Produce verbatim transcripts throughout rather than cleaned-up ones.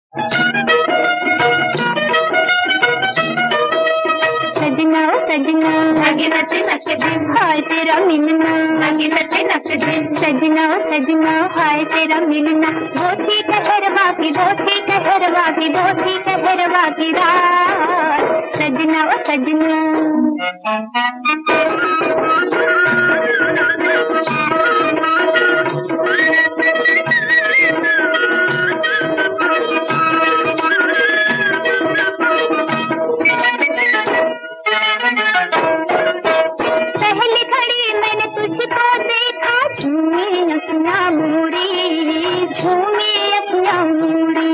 सजना सजना लगे नच नच दिन हाय तेरा मिलना, लगे नच नच दिन सजना सजना हाय तेरा मिलना। धोती कहरवा की धोती कहरवा की धोती कहरवा की रात सजना ओ सजना। पहली घड़ी मैंने तुझको देखा झूमी अपना मूड़ी झूमी अपना मूड़ी।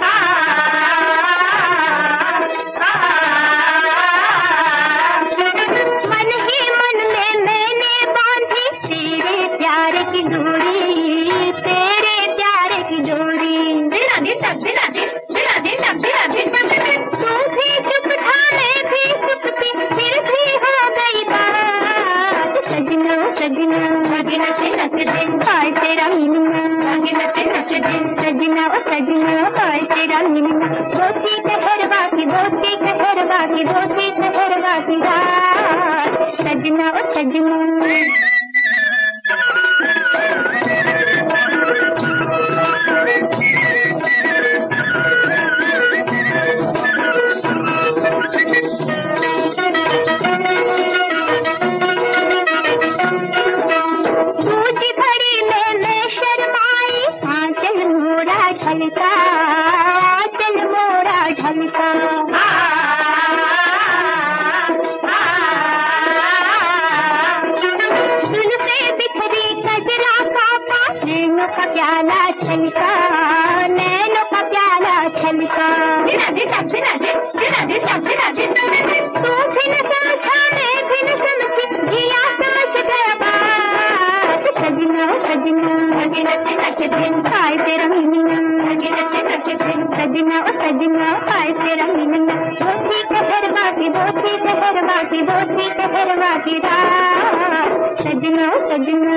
मन ही मन में मैंने बांधी तेरे प्यार की डोरी तेरे प्यार की डोरी। दिला दी तक दिला दी दिला दी तक दिला दी तू भी चुप था मैं भी चुप थी फिर भी हो गई बात सजना सजना लगे नच नच दिन हाय तेरा मिलना, लगे नच नच दिन सजना ओ सजना हाय तेरा मिलना। धोती कहरवा की धोती कहरवा की धोती कहरवा की रात सजना ओ सजना। सूझी भरी में मैं शर्माई आंचल मोरा ढलका आंचल मोरा ढलका। जुल्फे बिखरी कजरा कापा नैनों का प्याला छलका नैनों का प्याला छलका। बिना दी तक बिना दी बिना दी तक बिना दी तू भी न समझा मैं भी न समझी जिया समझ गया बात सजना सजना लगे नच नच दिन हाय तेरा मिलना, लगे नच नच दिन सजना ओ सजना हाय तेरा मिलना। धोती कहरवा की धोती कहरवा की धोती कहरवा की रात सजना ओ सजना।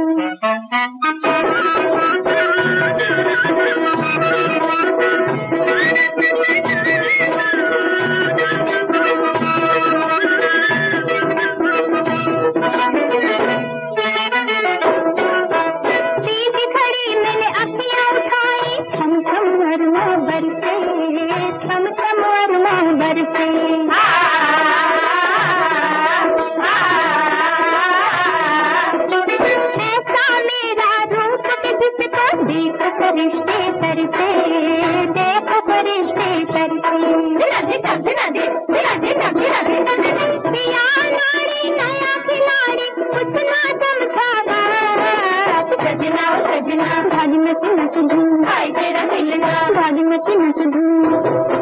तीसरी घड़ी मैंने अखियाँ उठाई छम छम अरमा बरसे छम छम अरमा बरसे। ऐसा मेरा रूप के जिसको देखो फरिश्ते करते देखो फरिश्ते करते। दिला दे तक दिला दे दिला दे तक दिला दे पिया नारी नया खिलाड़ी कुछ ना समझा बात सजना ओ सजना भाग नच नच धूम हाय तेरा मिलना भाग नच नच धूम।